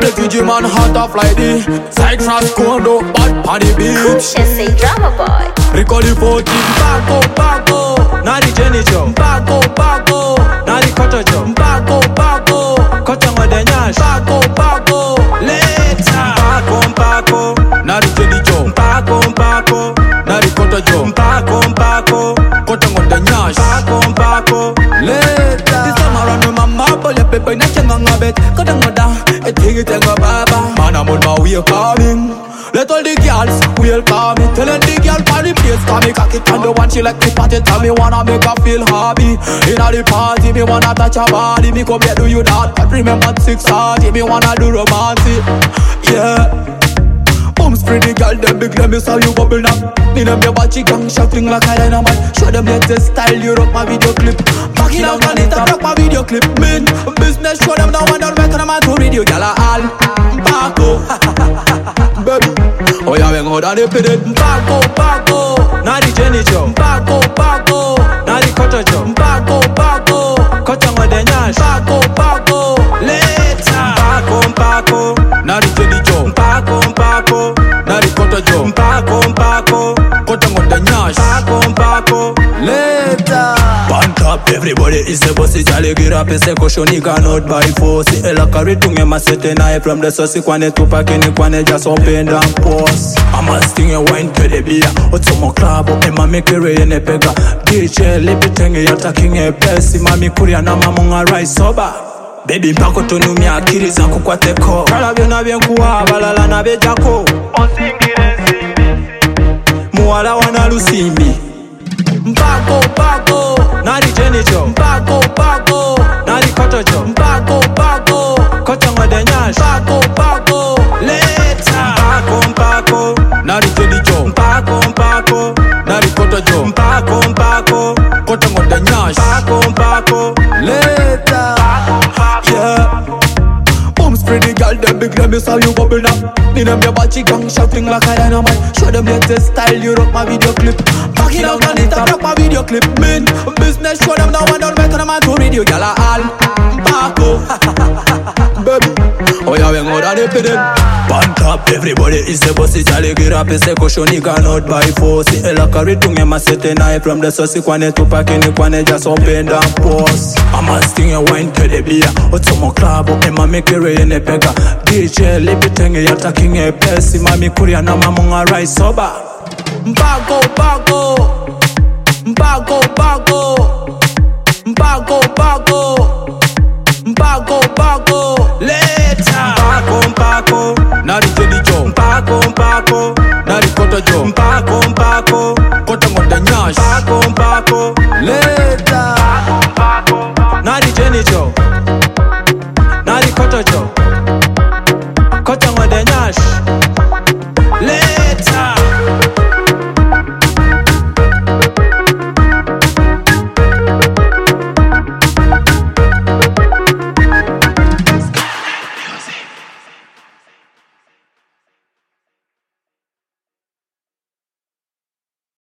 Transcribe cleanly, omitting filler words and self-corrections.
Refugee man hot off like the Cypress condo, bad on the beach. Just say drama boy. Recall the 14, Paco. Nari Jenny Joe, Paco. Nari Koto Joe, Paco. Koto Modenyash, Paco. Later, Paco, Nari Jenny Joe, Paco, Nari Koto Joe, Paco, Koto Modenyash, Paco, later. This time around with my marble, your paper, not your ngabet. Koto Moda, a thing it and go baba. Man, I'm on my way coming. Let all the girls welcome me. Tell the girl for the place, cause me cock it on the one she like the party. Tell me wanna make her feel happy. Inna the party, me wanna touch her body. Me come here do you that, but remember 6:30. Me wanna do romantic, yeah. Spray the girl, them big, let me saw you bubble now. Need them your body gang, shuffling like a dynamite. Show them latest style, you rock my video clip. Back it up on it, I rock my video clip. Man, business, show them now and don't make them to radio. Y'all all Paco, baby. Oh yeah, we go down the pit. Paco. Nari Jenny Joe, Paco. Nari Koto Joe, Paco. Koto Modenyash, Paco. Later, Paco, Nari Jenny Joe, Paco, Nari Koto Joe, Paco, Koto Modenyash, Paco, later. Pan top, everybody is a bossy. Jolly get up, it's a caution, he cannot by force. Ela carry to me, my setting eye from the saucy kwane to pack in the kwane, just open and pause. I'm a sting a wine to the beer. What's some club, and my make a ray in a pega. DJ, lipiting, you're attacking a pest. Mami Kuriana, Mamma rice sober. Baby mpako tonumi akili zangu kwa teko. Kala byona byenkuwa balala na bejako. Osingire nsimbi, muwala wana lusimbi. Paco. Nari Jenny Joe, Paco. Nari Koto Joe, Paco. Koto Modenyash, Paco. Later, Paco, Nari Jenny Joe, Paco, Nari Koto Joe, Paco, Koto Modenyash, Paco, later. Yeah. Spray the girl, them big, let me saw you bubble now. Need them your body gang, shuffling like a dynamite. Show them latest style, you rock my video clip. Back it up on it, I rock my video clip. Man, business, show them now and don't make them to radio. Y'all all Paco, baby. Oh yeah, we go down the pit. Pan top, everybody is a bossy. Jolly get up, it's a caution, he cannot by force. Ela carry to me, my setting eye from the saucy kwane to pack in the kwane, just open and pause. I'm a sting a wine to the beer. What's some club, and my make a ray in a pega. DJ, lipiting, you're attacking a pest. Mami Kuriana, Mamma rice sober. Paco. Later, Paco, Nari Jenny Joe, Paco, Nari Koto Joe, Paco, Koto Modenyash, Paco, later. Nari Jenny Joe, Nari Koto Joe, Koto Modenyash.